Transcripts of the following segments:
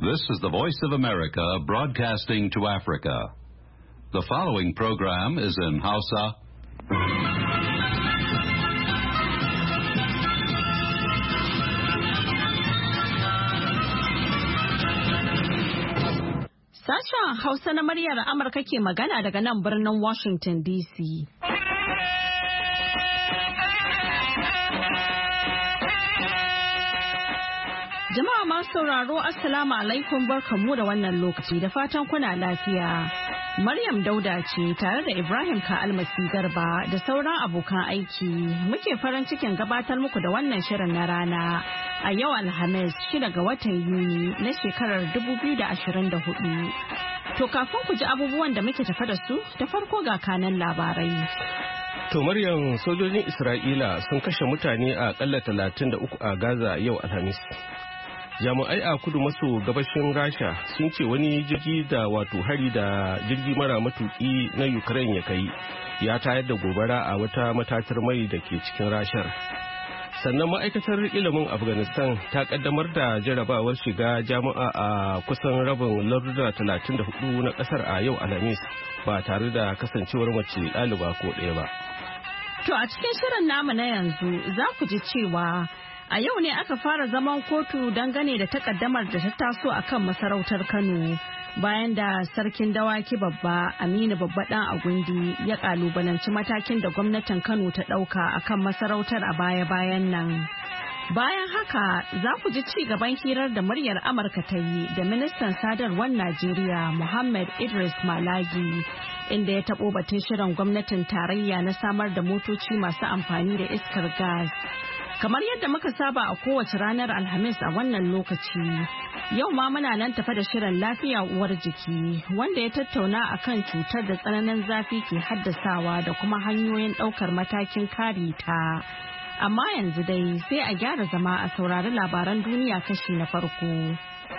This is the Voice of America broadcasting to Africa. The following program is in Hausa. Sashen Hausa na muryar Amurka ke magana daga nan birnin Washington DC. Jama'a masu sauraro Assalamu alaikum barkanmu da wannan lokaci da fatan kuna lafiya. Maryam Dauda ce tare da Ibrahim Ka'almasi Garba da sauran abokan aiki muke farin cikin gabatar muku da wannan shirin na rana a yau Alhamis 6 ga watan Yuni na shekarar 2024. To kafin ku ji abubuwan da muke tafa da su da farko ga kanan labarai. To Maryam, sojojin Isra'ila sun kashe mutane a akalla 33 a Gaza yau Alhamis. Jami'ai a kudu maso gabashin Rasha sun ce wani jirgi da hari da jirgi mara matuki na Ukraine ya kai ya tayar da gobara a wata matatar mai da ke cikin Rashar. Sannan ma'aikatar ilimin Afghanistan ta kaddamar da jarabawar shiga jami'a a kusan rabin larduna 34 na kasar a yau Alhamis ba tare da kasancewar mace ɗaliba ko ɗaya ba. To a cikin shirin namu na yanzu za ku ji cewa a yau ne aka fara zaman kotu dangane da takaddamar da ta taso a kan masarautar Kano bayan da sarkin dawaki babba Aminu Babba Dan Agundi ya kalubalanci matakin da gwamnatin Kano ta dauka akan masarautar a baya-bayan nan. Bayan haka za ku ji ci gaban hirar da muryar Amurka ta yi da ministan sadarwar Najeriya Muhammad Idris Malagi inda ya taɓo batun shirin gwamnatin tarayya na samar da motoci masu amfani da iskar gas. Kamar yadda muka saba a kowace ranar Alhamis a wannan lokaci, yau ma muna nan tafa da shirin lafiya uwar jiki wanda ya tattauna akan cutar da tsananin zafi ke haddasawa da kuma hanyoyin ɗaukar matakin kare ta. Amma yanzu dai sai a gyara zama a saurari labaran duniya kashi na farko.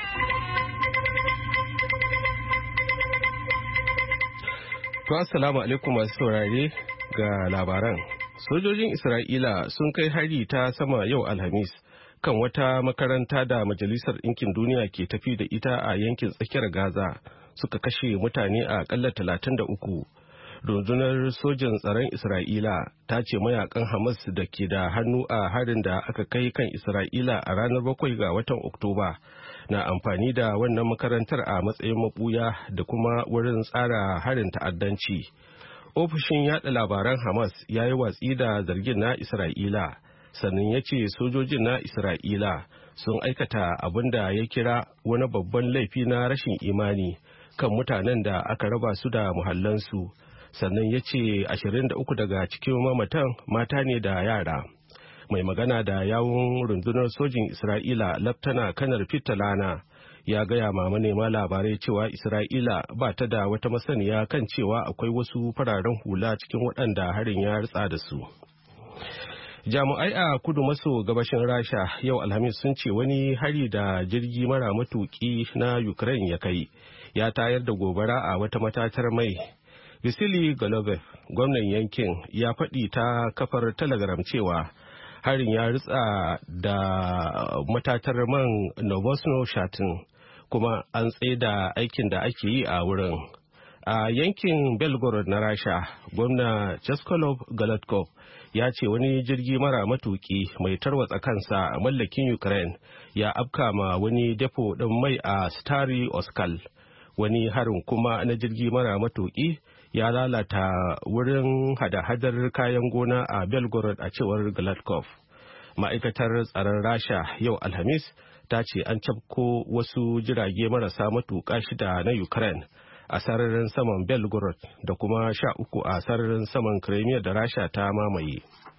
To assalamu alaikum masu saurare ga labaran. Sojojin Isra'ila sun kai hari ta sama yau Alhamis kan wata makaranta da Majalisar Ɗinkin Duniya ke tafi da ita a yankin tsakiyar Gaza suka kashe mutane a akalla 33. Rundunar sojin tsaron Isra'ila ta ce mayakan Hamas da ke da hannu a harin da aka kai kan Isra'ila a ranar 7 ga watan Oktoba na amfani da wannan makarantar a matsayin mabuya da kuma wurin tsara harin ta'addanci. Ofishin yada labaran Hamas ya yi watsi da zargin na Isra'ila, sannan ya ce sojojin na Isra'ila sun aikata abin da ya kira wani babban laifi na rashin imani kan mutanen da aka raba su da muhallansu, sannan ya ce 23 daga cikin mamatan mata ne da yara. Mai magana da yawun rundunar sojin Isra'ila, Laftana Kanar Fitalana, ya gaya ma manema labarai cewa Isra'ila ba ta da wata masaniya kan cewa akwai wasu fararen hula cikin waɗanda harin ya ritsa da su. Jami'ai a kudu maso gabashin Rasha yau Alhamis sun ce wani hari da jirgi mara matuki na Ukraine ya kai ya tayar da gobara a wata matatar mai. Vasily Golubev, gwamnan yankin, ya faɗi ta kafar Telegram cewa harin ya ritsa da matatar man Novosno-Shatin, kuma an tsaida aikin da ake yi a wurin. A yankin Belgorod na Rasha, gwamna Cheskolov Galatkov ya ce wani jirgi mara matuki mai tarwatsa kansa a mallakin Ukraine ya afka ma wani depo ɗin mai a Stary Oskal. Wani harin kuma na jirgi mara matuki ya lalata wurin hada-hadar kayan gona a Belgorod a cewar Galatkov. Ma'aikatar tsaron Rasha yau Alhamis ta ce an cafko wasu jirage marasa matuƙa 6 na Ukraine a sararin saman Belgorod da kuma 13 a sararin saman Crimea da Rasha ta mamaye.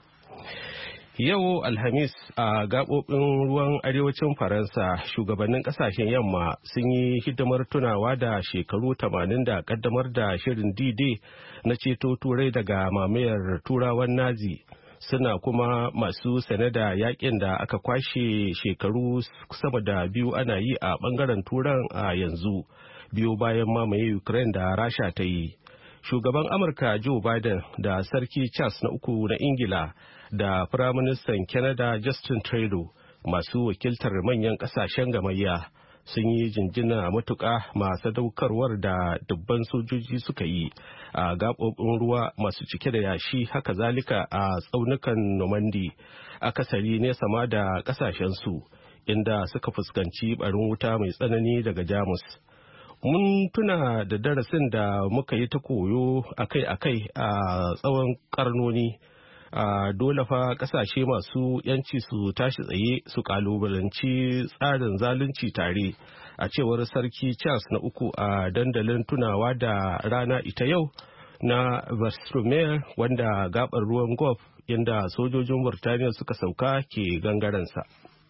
Yau Alhamis a gaɓoɓin ruwan arewacin Faransa, shugabannin ƙasashen yamma sun yi hidimar tunawa da shekaru 80 da ƙaddamar da shirin D-Day na ceto Turai daga mamayar Turawan Nazi. Suna kuma masu sane da yakin da aka kwashe shekaru sama da 2 ana yi a bangaren Turan a yanzu, biyu bayan mamaye Ukraine da Rasha ta yi. Shugaban Amurka Joe Biden da Sarki Charles na 3 na Ingila da Firaministan Canada Justin Trudeau masu wakiltar manyan kasashen gamayya sun yi jinjina matuƙa masu daukarwar da dubban sojoji suka yi a gaɓoɓin ruwa masu cike da yashi, haka zalika a tsaunukan Normandy akasari nesa ma da ƙasashensu, inda suka fuskanci barin wuta mai tsanani daga Jamus. Mun tuna da darasin da muka yi ta koyo akai-akai a tsawon karnoni. Dole fa kasashe masu yanci su tashi tsaye su kalubalanci tsarin zalunci tare, a cewar Sarki Charles na uku a dandalin tunawa da rana ita yau na Versailles, wanda gabar ruwan Gulf inda sojojin Burtaniya suka sauka ke gangaransa.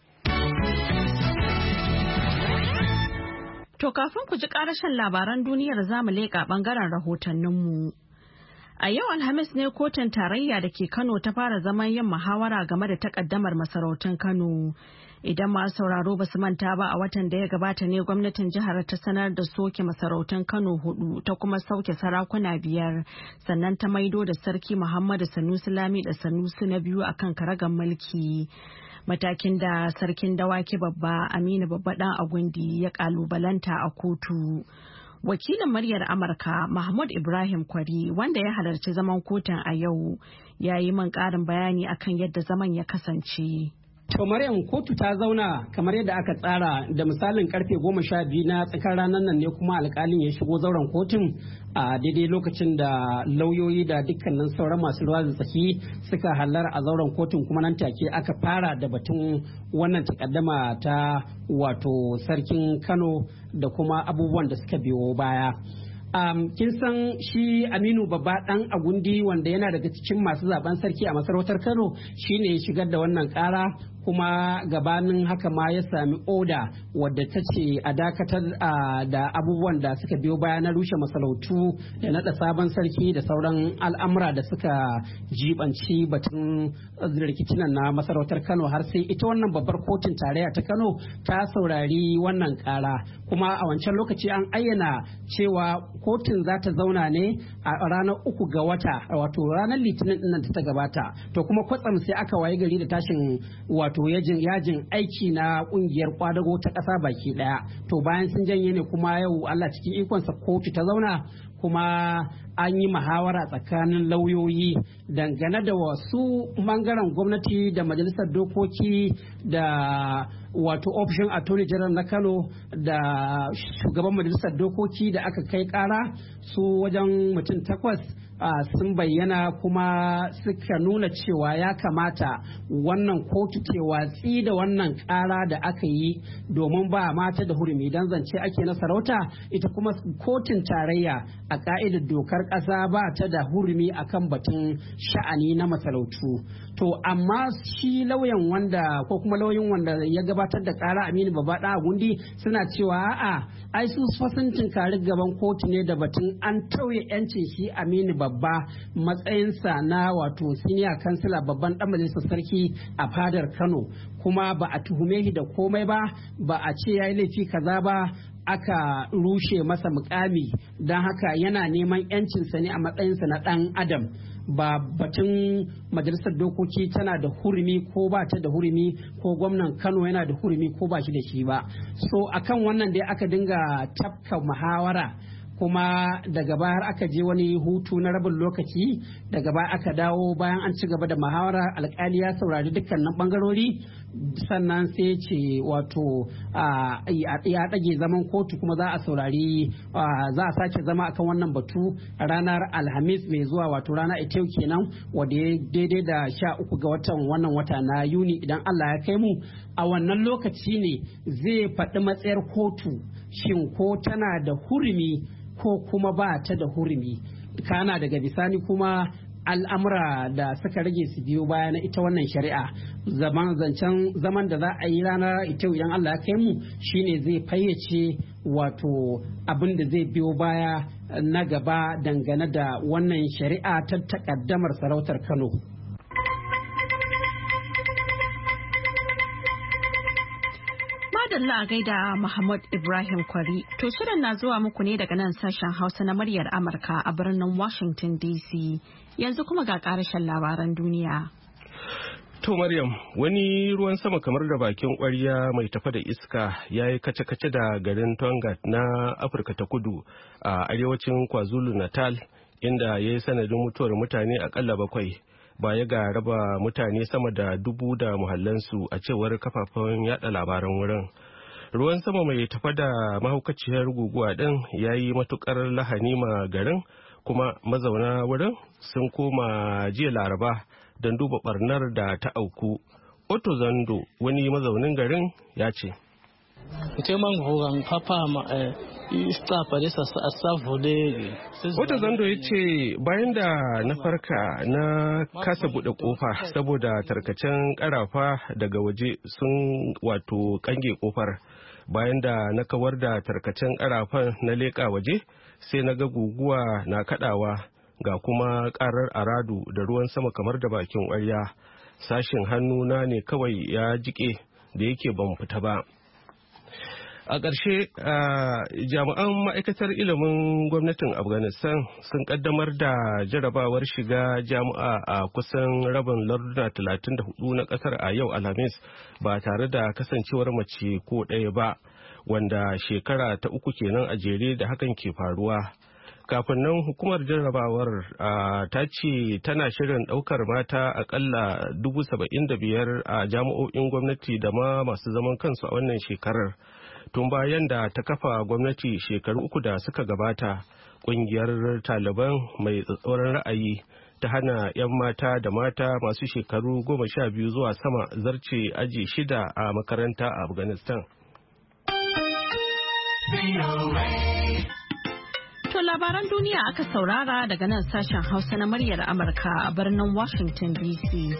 To kafin ku ji karashin labaran duniyar zamu leƙa ɓangaren rahotanninmu. A yau Alhamis ne kotun tarayya da ke Kano ta fara zaman yin muhawara game da takaddamar masarautun Kano. Idan masu sauraro ba su manta ba, a watan da ya gabata ne gwamnatin jihar ta sanar da soke masarautun Kano 4 ta kuma sauke sarakuna 5, sannan ta maido da Sarki Muhammadu Sanusi Lami da Sanusi na biyu akan karagar mulki. Matakin da Sarkin Dawaki Babba Aminu Babba Dan Agundi ya kalubalanta a kotu. Wakilin muryar Amurka Mahmud Ibrahim Kwari, wanda ya halarci zaman kotun a yau, ya yi min ƙarin bayani akan yadda zaman ya kasance. To Maryam, kotu ta zauna kamar yadda aka tsara da misalin karfe 12 na tsakar ranar nan ne kuma alkalin ya shigo zauren kotun a daidai lokacin da lauyoyi da dukkanin sauran masu ruwa da tsaki suka hallar a zauren kotun, kuma nan take aka fara da batun wannan takaddama ta wato sarkin Kano da kuma abubuwan da suka biyo baya. Kin san shi Aminu Babba Dan Agundi, wanda yana daga cikin masu zaben sarki a masarautar Kano, shine ya shigar da wannan kara, kuma gabanin haka ma ya sami oda wadda ta ce a dakatar da abubuwan da suka biyo baya na rushe masarautu da naɗa sabon sarki da sauran al'amura da suka jibanci batun rikicinan na masarautar Kano, har sai ita wannan babbar kotun tarayya ta Kano ta saurari wannan kara. Kuma a wancan lokaci an ayyana cewa kotun za ta zauna ne a ranar 3 ga wata, wato ranar Litinin ɗin da ta gabata. To kuma kwatsam sai aka waye gari da tashin wato yajin aiki na kungiyar kwadago ta ƙasa baki ɗaya. To bayan sun janye ne kuma yau Allah cikin ikonsa kotu ta zauna, kuma an yi muhawara tsakanin lauyoyi dangane da wasu bangaren gwamnati da majalisar dokoki da wato ofishin attorney general na Kano da shugaban majalisar dokoki da aka kai kara su wajen mutum 8 sun bayyana kuma suka nuna cewa ya kamata wannan kotu ce watsi da wannan kara da aka yi domin ba mata da hurumi, dan zance ake na sarauta. Ita kuma kotun tarayya a ka'idar dokar ƙasa ba ta da hurumi akan batun sha'ani na masarautu. To amma shi lauyan wanda ya gabatar da kara Aminu Babba Dan Agundi suna cewa a'a ai su sun tinkari gaban kotu ne da batun an tauye yancin shi Aminu Babba matsayinsa na wato senior kansila, babban dan majalisar sarki a fadar Kano, kuma ba a tuhume shi da komai ba a ce yayi laifi kaza ba, aka rushe masa mukami, don haka yana neman yancinsa ne a matsayinsa na dan adam. Ba batun majalisar dokoki tana da hurumi ko ba ta da hurumi, ko gwamnan Kano yana da hurumi ko ba shi da shi ba. So akan wannan dai aka dinga tafka muhawara, kuma daga baya aka je wani hutu na rabin lokaci, daga baya aka dawo bayan an ci gaba da muhawara. Alkali ya saurari dukkanin bangarori, sannan sai ce wato ya ɗage zaman kotu, kuma za a saurari za a sake zama akan wannan batu a ranar Alhamis mai zuwa, wato rana ita yau kenan, wadda ya daidai da 13 ga wannan wata na Yuni, idan Allah ya kai mu. A wannan lokaci ne zai faɗi matsayar kotu, shin ko tana da hurumi ko kuma ba ta da hurumi. Kana daga bisani kuma al'amura da suka rage su biyo baya na ita wannan shari'a, zaman da za a yi ranar ita idan Allah ya kai mu shine zai fayyace wato abin da zai biyo baya na gaba dangane da wannan shari'a ta takaddamar sarautar Kano. Madalla a gaida Muhammad Ibrahim Kwari. To shirin na zuwa muku ne daga nan sashen Hausa na muryar Amurka a birnin Washington DC. Yanzu kuma ga karashen labaran duniya. To Maryam, wani ruwan sama kamar da bakin ƙwarya mai tafa da iska ya yi kace-kace da garin Tonga na Afirka ta Kudu a arewacin KwaZulu Natal, inda ya yi sanadin mutuwar mutane akalla 7 baya ga raba mutane sama da 1000 da muhallansu a cewar kafafen yada labaran wurin. Ruwan sama mai tafa da mahaukaciyar guguwa din ya yi matukar lahani ma garin, kuma mazauna wurin sun koma jiya Laraba don duba barnar da ta auku. Otto Zando, wani mazaunin garin, ya ce. Otto Zando ya ce bayan da na farka na kasa buɗe ƙofa saboda tarkacen ƙarafa daga waje sun wato kange ƙofar. Bayan da na kawar da tarkacen ƙarafan na leƙa waje sai na ga guguwa na kaɗawa. Ga kuma karar aradu da ruwan sama kamar da bakin ƙwarya. Sashin hannuna ne kawai ya jike da yake ban fita ba. A ƙarshe, jami'an ma'aikatar ilimin gwamnatin Afghanistan sun kaddamar da jarabawar shiga jami'a a kusan rabin larduna 34 na ƙasar a yau Alhamis ba tare da kasancewar mace ko ɗaya ba, wanda shekara ta 3 kenan a jere da hakan ke faruwa. Kafin nan hukumar jarrabawar ta ce tana shirin daukar mata akalla 75,000 a jami'o'in gwamnati da ma masu zaman kansu a wannan shekarar. Tun bayan da ta kafa gwamnati shekaru 3 da suka gabata, kungiyar Taliban mai tsatsauran ra'ayi ta hana 'yan mata da mata masu shekaru 12 zuwa sama zarce aji 6 a makaranta a Afghanistan. To labaran duniya aka saurara daga nan sashen Hausa na muryar Amurka a birnin Washington DC.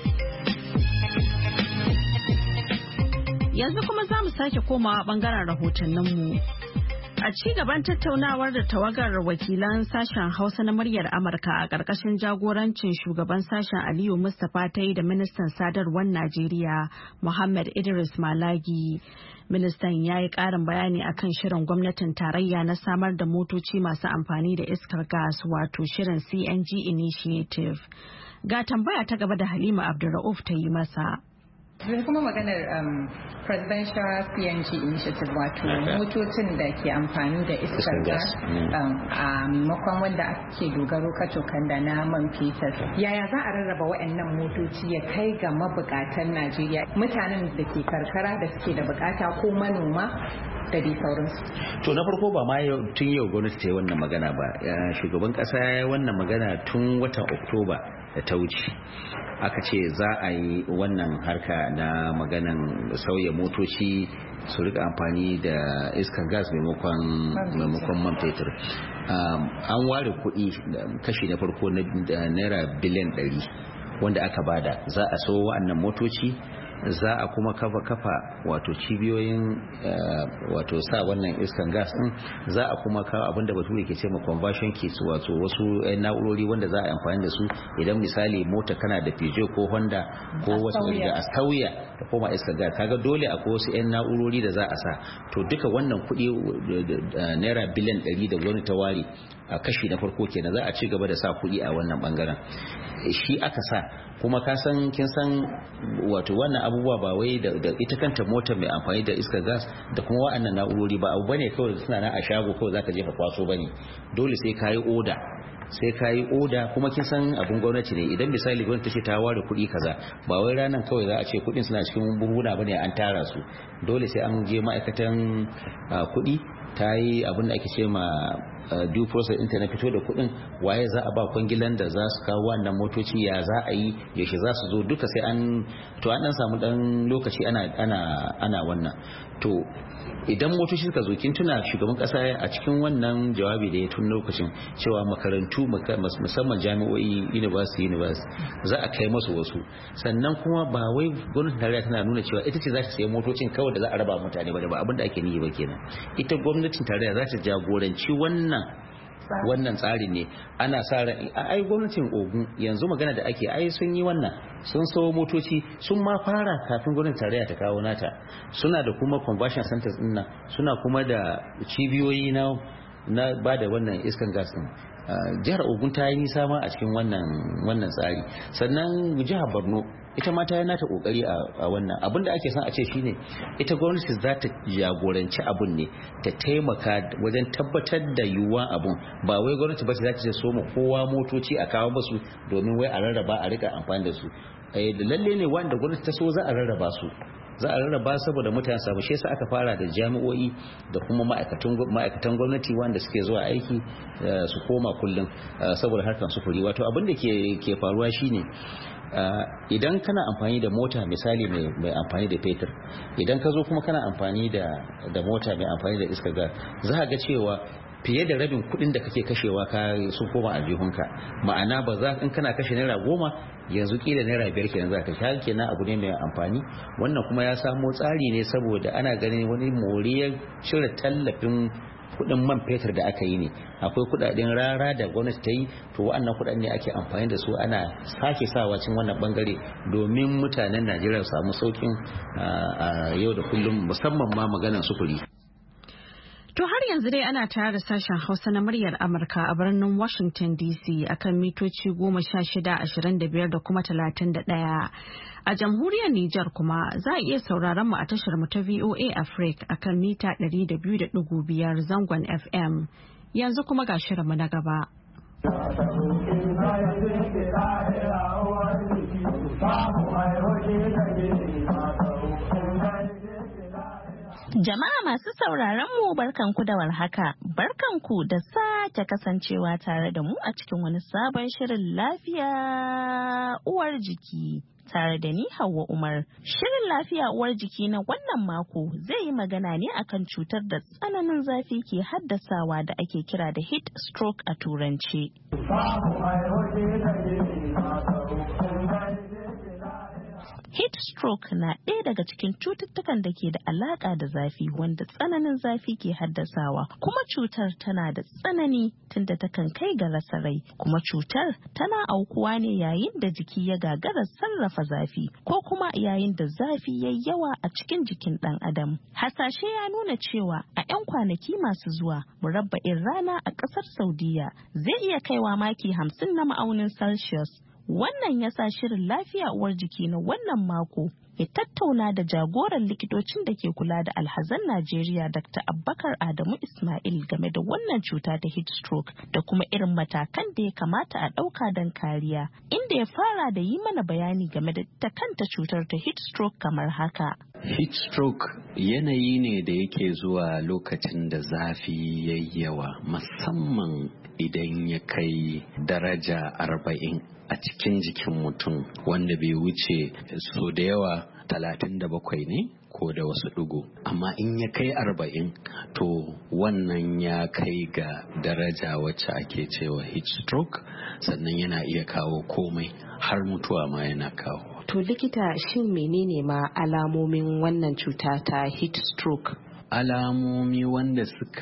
Yanzu kuma za mu sake komawa bangaren rahotanninmu. A ci gaban tattaunawar da tawagar wakilan sashen Hausa na muryar Amurka a ƙarƙashin jagorancin shugaban sashen Aliyu Mustapha ta yi da ministan sadarwar Najeriya Muhammad Idris Malagi. Ministan ya yi ƙarin bayani akan shirin gwamnatin tarayya na samar da motoci masu amfani da iskar gas wato shirin CNG Initiative. Ga tambaya ta gaba da Halima Abdulra'uf ta yi masa. Zai kuma maganar presidential CNG initiative wato motocin da ke amfani da iskar gas a maimakon wanda ake dogaro kacokan da na man fetur. Yaya za a rarraba waɗannan motoci ya kai ga mabukatan Najeriya, mutanen da ke karkara da suke da bukata ko manoma da dai sauransu? To na farko ba ma tun yau gwamnati ta yi wannan magana ba. Shugaban kasa ya yi wannan magana tun watan Oktoba da ta wuce. Aka ce za a yi wannan harka na maganan sauya motoci su rika amfani da iskar gas maimakon man fetur. An ware kuɗi kashi na farko na naira biliyan 100 wanda aka bada za a so wa'annan motoci, za a kuma kafa wato cibiyoyin wato sa wannan iskan gas din, za a kuma kawo abinda bature ke ce ma conversion kits wato wasu na'urori wanda za a amfani da su idan misali mota kana da Peugeot ko Honda ko wasu da sauya da koma iskan gas, kaga dole akwai wasu na'urori da za a sa. To duka wannan kuɗi naira biliyan 100 da gwamnati ta ware a kashi na farko kenan, za a ci gaba da sa kuɗi a wannan bangaren. Shi aka sa kuma kin san wato wannan abubuwa ba wai da ita kanta motar mai amfani da iskar gas da kuma wa'annan na'urori ba abu bane kawai suna nan a shago kawai zaka jefa kwaso bane, dole sai kayi oda kuma kin san abun gwamnati ne. Idan misali gwamnati ce ta ware kuɗi kaza, ba wai ranan kawai za a ce kuɗin suna cikin buhuna bane an tara su, dole sai an je ma'aikatan kuɗi ta yi abin da ake ce ma due process ɗinta na fito da kuɗin, waye za a ba kwangilan da za su kawo wannan motoci, ya za a yi, yaushe za su zo, duka sai an dan samu dan lokaci ana wannan. To idan motoci suka zo, kin tuna shugaban kasa a cikin wannan jawabi da ya tun lokacin cewa makarantu musamman jami'o'i university za a kai masu wasu, sannan kuma ba wai gwamnatin tarayya tana nuna cewa ita ce za ta sayi motocin kawai da za a raba mutane ba abin da ake niyi ba kenan. Ita gwamnatin tarayya za ta jagoranci wannan tsarin ne. Ana sa ran ai gwamnatin Ogun yanzu magana da ake ai sun yi wannan, sun sayo motoci, sun ma fara kafin gwamnatin tarayya ta kawo nata. Suna da kuma conversion centers din nan, suna kuma da cibiyoyi na ba da wannan iskan gas din. jihar Ogun ta yi nisa ma a cikin wannan tsari. Sannan jihar Borno ita ma ta yi nata kokari a wannan. Abin da ake son a ce shine ita gwamnati za ta jagoranci abun ne, ta taimaka wajen tabbatar da yiwuwa abun. Ba wai gwamnati ba za ta ce so mu kowa motoci a kawo musu domin wai a rarraba a rika amfani da su. Da lalle ne wanda gwamnati ta so za a rarraba su, saboda mutane samu. Shi yasa aka fara da jami'o'i da kuma ma'aikatan gwamnati wanda suke zuwa aiki su koma kullum saboda harkar sufuri. Wato abin da ke faruwa shine idan kana amfani da mota misali mai amfani da fetur, idan ka zo kuma kana amfani da mota mai amfani da iskar gas, za ga cewa fiye da rabin kuɗin da kake kashewa sun koma aljihunka. Ma'ana ba za in kana kashe naira 10 yanzu kila naira 5 kenan za ka kashe. Kenan abu ne mai amfani. Wannan kuma ya samo tsari ne saboda ana ganin wani moriyar cire tallafin kuɗin man fetur da aka yi ne. Akwai kuɗaɗen rara da gwamnati ta yi, to wa'annan kuɗaɗen ne ake amfani da su ana sake sawa cikin wannan bangare domin mutanen Najeriya su samu saukin yau da kullum, musamman ma maganar sufuri. To har yanzu dai ana tare da sashen Hausa na muryar Amurka a birnin Washington DC akan mitoci 1625 da kuma 31. A jamhuriyar Nijar kuma za a iya sauraron mu a tashar mu ta VOA Africa akan mita 200.5 zangon FM. Yanzu kuma ga shirinmu na gaba. Jama'a masu sauraron mu barkanku da warhaka, barkanku da sake kasancewa tare da mu a cikin wani sabon shirin lafiya uwar jiki tare da ni Hauwa Umar. Shirin lafiya uwar jiki na wannan mako zai yi magana ne akan cutar da tsananin zafi ke haddasawa da ake kira da heat stroke a turance. Heat stroke na ɗaya daga cikin cututtukan da ke da alaƙa da zafi wanda tsananin zafi ke haddasawa, kuma cutar tana da tsanani tunda takan kai ga rasa rai, kuma cutar tana aukuwa ne yayin da jiki ya gagara sarrafa zafi ko kuma yayin da zafi ya yawa a cikin jikin ɗan adam. Hasashe ya nuna cewa a 'yan kwanaki masu zuwa murabba'in rana a ƙasar Saudiya zai iya kaiwa maki 50 na ma'aunin Celsius. Wannan ya sa shirin lafiya uwar jiki na wannan mako ya tattauna da jagoran likitocin da ke kula da alhazan Najeriya Dr. Abubakar Adamu Ismail game da wannan cuta ta heat stroke da kuma irin matakan da ya kamata a ɗauka don kariya, inda ya fara da yi mana bayani game da ta kanta cutar ta heat stroke kamar haka. Heat stroke yanayi ne da yake zuwa lokacin da zafi yayi yawa, musamman idan ya kai daraja 40 a cikin jikin mutum, wanda bai wuce so da yawa 37 ne ko da wasu ɗigo, amma in ya kai 40 to wannan ya kai ga daraja wacce ake cewa heat stroke, sannan yana iya kawo komai har mutuwa ma yana kawo. To likita, shin menene ma alamomin wannan cuta ta heat stroke? Alamomi wanda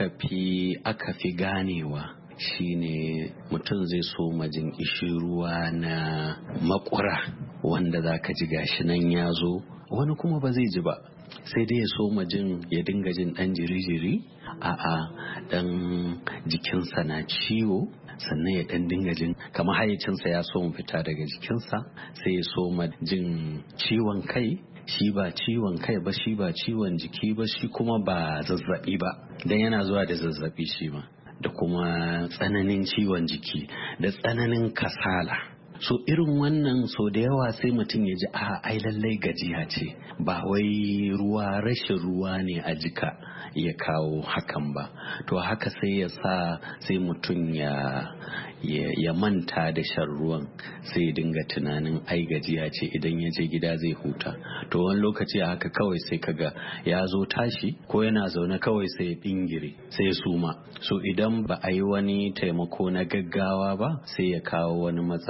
aka fi ganewa shine mutum zai so majin ruwa na makura wanda zaka ji gashi nan ya zo, wani kuma ba zai ji ba, sai dai ya so majin ya dinga jin dan jiri-jiri, dan jikinsa na ciwo, sannan ya dan dinga jin kamar hayyacinsa ya so mu fita daga jikinsa, sai ya so jin ciwon kai, shi ba ciwon kai ba, shi ba ciwon jiki ba, shi kuma ba zazzabi ba, dan yana zuwa da zazzabi shi ma, da kuma tsananin ciwon jiki da tsananin kasala. So irin wannan so da yawa sai mutum ya ji ai lallai gajiya ce, ba wai rashin ruwa ne a jika ya kawo hakan ba. To haka sai ya sa sai mutum ya manta da shan ruwan, sai dinga tunanin ai gajiya ce, idan ya je gida zai huta. To wani lokaci a haka kawai sai kaga ya zo tashi ko yana zaune kawai sai ya dingire, sai ya suma. So idan ba a yi wani taimako na gaggawa ba, sai ya kawo wani matsala har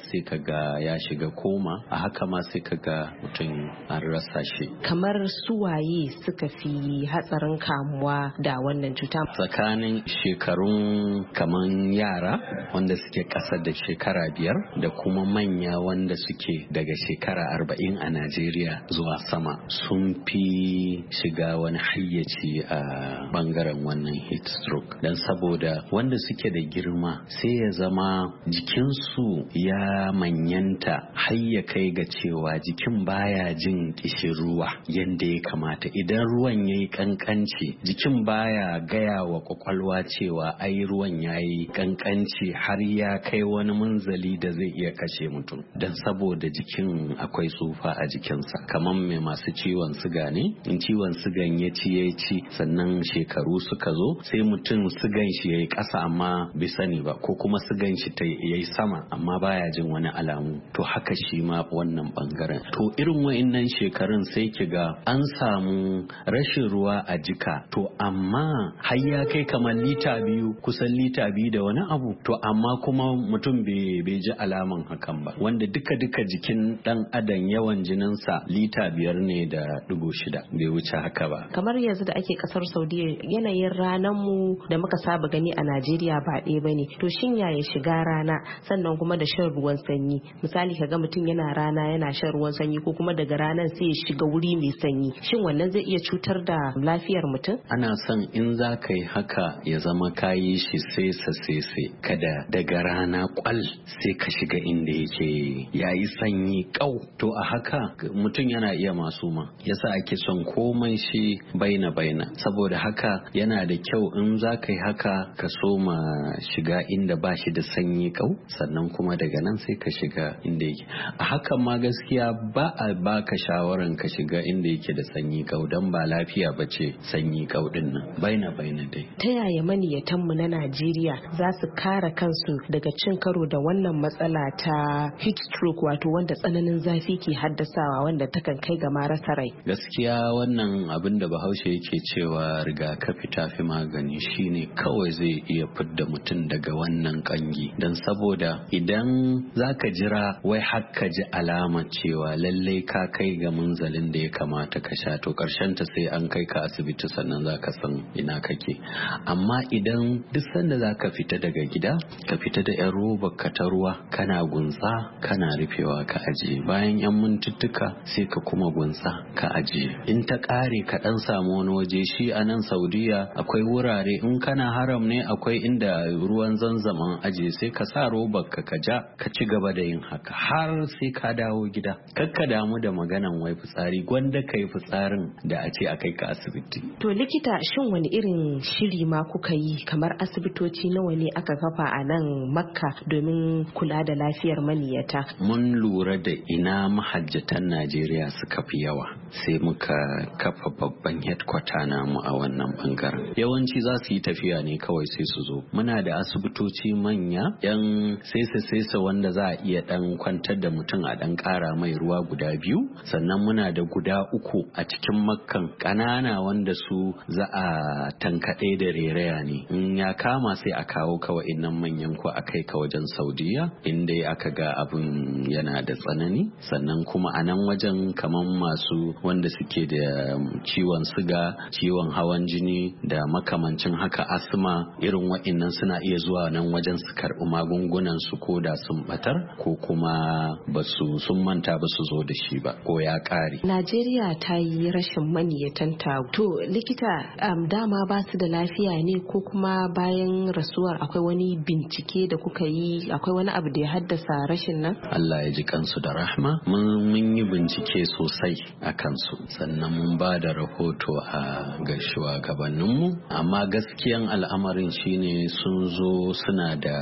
sai ka ga ya shiga koma, a haka ma sai ka ga mutum an rasa shi. Kamar suwaye suka fi hatsarin kamuwa da wannan cuta? Tsakanin shekarun kaman yara wanda suke ƙasa da shekara 5 da kuma manya wanda suke daga shekara 40 a Najeriya zuwa sama sun fi shiga wani hayyaci a bangaren wannan heat stroke. Dan saboda wanda suke da girma sai ya zama jikinsu ya manyanta har ya kai ga cewa jikin baya jin kishin ruwa yadda ya kamata. Idan ruwan ya yi kankanci, jikin baya gaya wa kwakwalwa cewa ai ruwan ya yi kankanci har ya kai wani munzali da zai iya kashe mutum. Dan saboda jikin akwai tsufa a jikinsa, kamar mai masu ciwon siga ne, in ciwon sigan ya ci sannan shekaru suka zo sai mutum sigan shi ya yi ƙasa amma bai sani ba, ko kuma sigan shi ta yi sama amma baya jin wani alamu. To haka shi ma wannan bangaren. To irin wa'innan shekarun sai ki ga an samu rashin ruwa a jika, to amma har ya kai kamar lita 2, kusan lita 2 da wani abu, to amma kuma mutum bai ji alaman hakan ba, wanda duka jikin dan adam yawan jininsa lita 5 ne da 6, bai wuce haka ba. Kamar yanzu da ake kasar Saudiya, yanayin ranar mu da muka saba gani a Najeriya ba ɗaya bane. To shin yaya shiga rana sannan kuma da shan ruwan sanyi? Misali kaga mutum yana rana yana shan ruwan sanyi, ko kuma daga ranar sai ya shiga wuri mai sanyi. Shin wannan zai iya cutar da lafiyar mutum? Ana son in za ka yi haka ya zama kayi shi sese kada daga rana kwal sai ka shiga inda yake yayi sanyi kau. To a haka mutum yana iya masu ma, yasa ake son komai shi baina saboda haka yana da kyau in za ka yi haka ka soma shiga inda ba shi da sanyi kau, sannan kuma daga nan sai ka shiga inda yake. A hakan ma gaskiya ba a baka shawaran ka shiga inda yake da sanyi kau, don ba lafiya ba ce sanyi kau din nan. Baina dai. Ta yaya maniyatanmu na Najeriya za su kare kansu daga cin karo da wannan matsala ta heat stroke, wato wanda tsananin zafi ke haddasawa, wanda takan kai ga marasa rai? Gaskiya wannan abin da Bahaushe yake cewa rigakafi tafi magani shine kawai zai iya fidda mutum daga wannan kangi. Dan saboda idan zaka jira wai har ka ji alamar cewa lallai ka kai ga munzalin da ya kamata ka sha, to karshen ta sai an kai ka asibiti sannan zaka san ina kake. Amma idan duk sanda zaka fita daga gida, ka fita da yan roba ka ta ruwa, kana gunsa kana rufewa ka ajiye, bayan yan mintuttuka sai ka kuma gunsa ka ajiye. In ta kare ka dan samu wani waje, shi a nan Saudiya akwai wurare, in kana haram ne akwai inda ruwan zanzaman ajiye, sai ka sa robar ka ja ka ci gaba da yin haka har sai ka dawo gida. Kakka damu da maganan wai fitsari, gwanda ka yi fitsarin da a ce a kai ka asibiti. To likita, shin wani irin shiri ma kuka yi? Kamar asibitoci nawa ne aka kafa a nan Makka domin kula da lafiyar maniyata? Mun lura da ina mahajjatan Najeriya suka fi yawa, sai muka kafa babban headquarter namu a wannan bangaren. Yawanci za su yi tafiya ne kawai sai su zo. Muna da asibitoci manya yan sesa wanda za a iya dan kwantar da mutum a dan kara mai ruwa guda 2, sannan muna da guda 3 a cikin Makkan ƙanana wanda su za a tankaɗe da reraya ne. In ya kama sai a kawo kawai nan manyan ko a kai ka wajen Saudiya inda aka ga abin yana da tsanani. Sannan kuma a nan wajen kaman masu wanda suke da ciwon siga, ciwon hawan jini da makamancin haka, asma, irin wa'innan suna iya zuwa nan wajen su karɓi magungunan su ko da sun batar ko kuma sun manta ba su zo da shi ba ko ya ƙare. Najeriya ta yi rashin maniyatanta. To likita, dama ba su da lafiya ne ko kuma bayan rasuwar akwai wani bincike da kuka yi, akwai wani abu da ya haddasa rashin nan? Allah ya ji kansu da rahma. Mun yi bincike sosai a kansu, sannan mun ba da rahoto a ga shugabanninmu, amma gaskiyan al'amarin shine sun zo suna da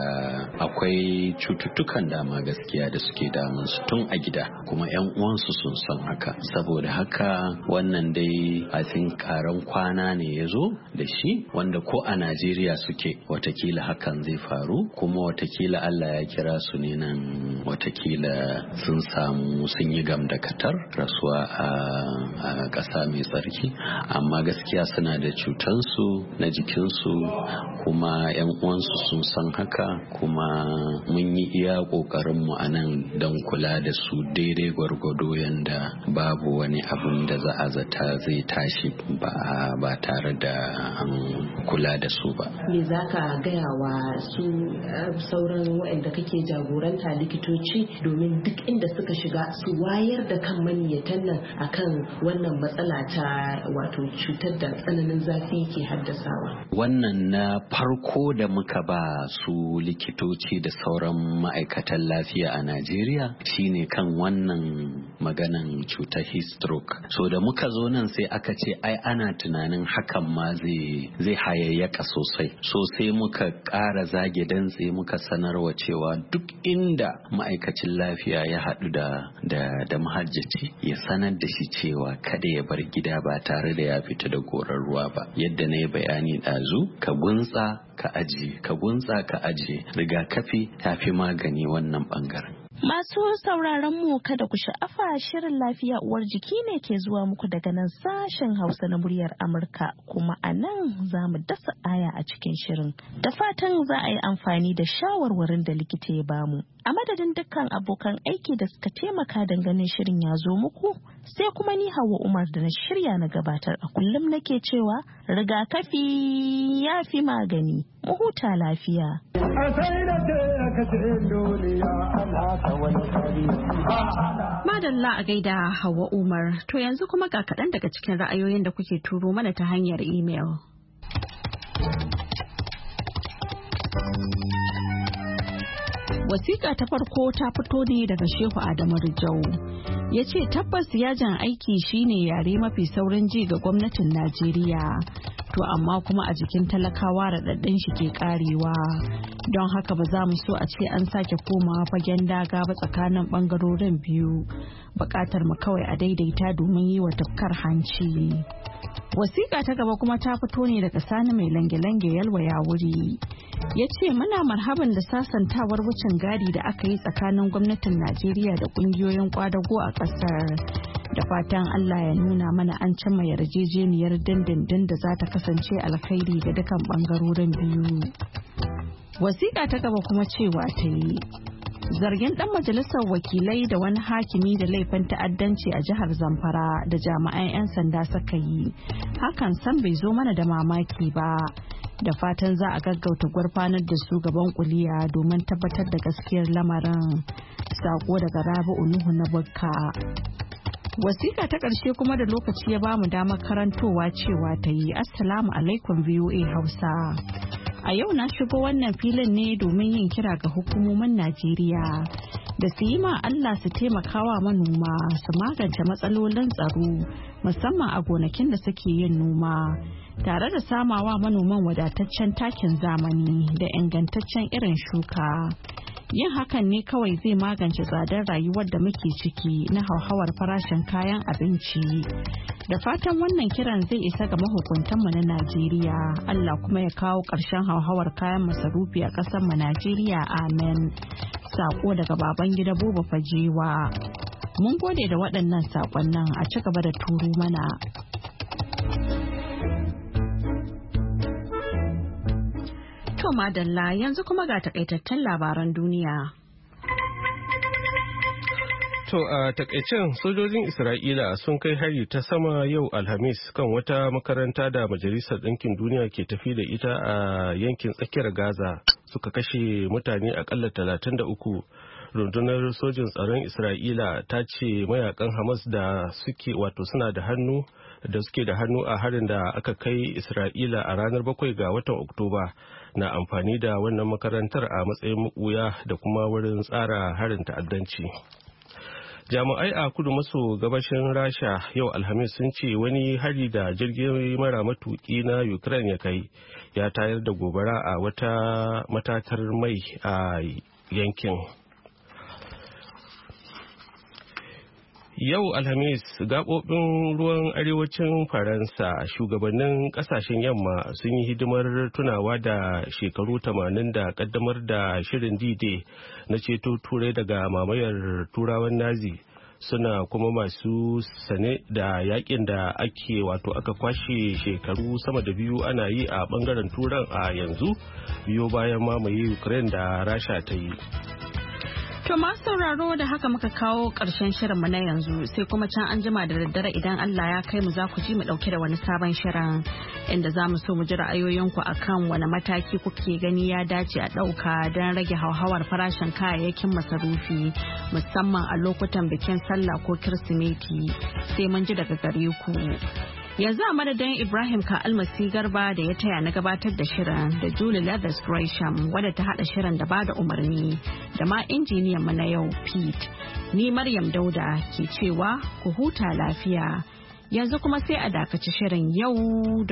akwai cututtukan dama gaskiya da suke damun su tun a gida, kuma yan uwansu sun san haka. Saboda haka wannan dai I think karan kwana ne ya zo da shi, wanda ko a Najeriya suke watakila hakan zai faru, kuma watakila Allah ya kira su ne nan, watakila sun yi gam da katar rasuwa a ƙasa mai tsarki, amma gaskiya suna da cutansu na jikinsu kuma yan uwansu sun san haka, kuma mun yi iya ƙoƙarinmu a nan don kula da su daidai gwargwado yanda babu wani abun da za a zata zai tashi ba tare da kula da su ba. Me za ka gaya wa su sauran waɗanda kake jagoranta likitoci domin duk inda suka shiga su wayar da kan maniyyatan nan akan wannan matsala ta wato cutar da tsananin zafi ke haddasawa? Wannan na farko da muka ba su likitoci da sauran ma'aikatan lafiya a Najeriya shine kan wannan maganan cutar heat stroke. So da muka zo nan sai aka ce ai ana tunanin hakan ma zai hayayyaka sosai. So sai muka ƙara zage dantse muka sanarwa cewa duk inda ma'aikacin lafiya ya haɗu da mahajjaci ya sanar da shi cewa kada ya bar gida ba tare da ya fita da gorar ruwa ba. Yadda na yi bayani ɗazu, ka gunsa ka ajiye rigakafi ta fi magani wannan bangaren. Masu sauraron mu kada ku sha'afa, shirin lafiya uwar jiki ne ke zuwa muku daga nan sashen Hausa na muryar Amurka, kuma a nan za mu dasa aya a cikin shirin. Da fatan za a yi amfani da shawarwarin da likita ya bamu. A madadin dukkan abokan aiki da suka taimaka don ganin shirin ya zo muku, sai kuma ni Hauwa Umar da na shirya na gabatar a kullum nake cewa rigakafi ya fi magani. Mu huta lafiya. Madalla a gaida Hauwa Umar. To yanzu kuma ga kaɗan daga cikin ra'ayoyin da kuke turo mana ta hanyar imel. Wasiƙa ta farko ta fito ne daga Shehu Adamu Rijau. Ya ce tabbas yajin aiki shine yare mafi saurin ji ga gwamnatin Najeriya. To amma kuma a jikin talakawa raɗaɗɗin shi ke ƙarewa. Don haka ba za mu so a ce an sake komawa fagen daga ba tsakanin ɓangarorin biyu. Buƙatar mu kawai a daidaita domin yi wa tafkar hanci. Wasiƙa ta gaba kuma ta fito ne daga Sani mai lange-lange Yalwa ya wuri. Ya ce muna marhaban da sasantawar wucin gadi da aka yi tsakanin gwamnatin Najeriya da ƙungiyoyin kwadago a ƙasar. Da fatan Allah ya nuna mana an cimma yarjejeniyar dindindin da za ta kasance alkhairi ga dukan ɓangarorin biyu. Wasiƙa ta gaba kuma cewa ta yi. Zargin ɗan majalisar wakilai da wani hakimi da laifin ta'addanci a jihar Zamfara da jami'an 'yan sanda suka yi, hakan san bai zo mana da mamaki ba. Da fatan za a gaggauta gurfanar da su gaban kuliya domin tabbatar da gaskiyar lamarin. Sako daga Rabi'u Nuhu na Bukka. Wasiƙa ta ƙarshe kuma da lokaci ya bamu damar karantowa cewa ta yi Assalamu alaikum VOA Hausa. A yau na shigo wannan filin ne domin yin kira ga hukumomin Najeriya da su yi ma Allah su taimakawa manoma su magance matsalolin tsaro musamman a gonakin da suke yin noma, tare da samawa manoman wadataccen takin zamani da ingantaccen irin shuka. Yin hakan ne kawai zai magance tsadar rayuwar da muke ciki na hauhawar farashin kayan abinci. Da fatan wannan kiran zai isa ga mahukuntanmu na Najeriya. Allah kuma ya kawo ƙarshen hauhawar kayan masarufi a ƙasarmu Najeriya. Amen. Sako daga Babangida Buba Fajewa. Mun gode da waɗannan saƙonnan, a ci gaba da turo mana. To madalla, yanzu kuma ga takaitattun labaran duniya. To a takaicen sojojin Isra'ila sun kai hari ta sama yau Alhamis kan wata makaranta da Majalisar Ɗinkin Duniya ke tafi da ita a yankin tsakiyar Gaza, suka kashe mutane akalla 33. Rundunar sojin tsaron Isra'ila ta ce mayakan Hamas da suke suna da hannu a harin da aka kai Isra'ila a ranar 7 ga watan Oktoba na amfani da wannan makarantar a matsayin maɓuya da kuma wurin tsara harin ta'addanci. Jami'ai a kudu maso gabashin Rasha yau Alhamis sun ce wani hari da jirgin mara matuki na Ukraine ya kai ya tayar da gobara a wata matatar mai a yankin. Yau Alhamis, gaɓoɓin ruwan arewacin Faransa, shugabannin ƙasashen yamma sun yi hidimar tunawa da shekaru 80 da ƙaddamar da shirin D-Day na ceto Turai daga mamayar Turawan Nazi, suna kuma masu sane da yakin da aka kwashe shekaru sama da 2 ana yi a ɓangaren Turan a yanzu, biyo bayan mamaye Ukraine da Rasha ta yi. To masu sauraro da haka muka kawo ƙarshen shirinmu na yanzu sai kuma can an jima da daddare idan Allah ya kai mu za ku ji mu ɗauke da wani sabon shirin inda za mu so mu ji ra'ayoyinku akan wani mataki kuke gani ya dace a ɗauka don rage hauhawar farashin kayayyakin masarufi musamman a lokutan bikin sallah ko Kirsimeti sai mun ji daga gare ku. Yanzu a madadin Ibrahim Ka'almasi Garba da ya taya na gabatar da shirin da Julie Leathers Gresham wadda ta hada shirin da bada umarni da ma injiniyan mu na yau Pete. Ni Maryam Dauda ke cewa ku huta lafiya. Yanzu kuma sai a dakaci shirin yau da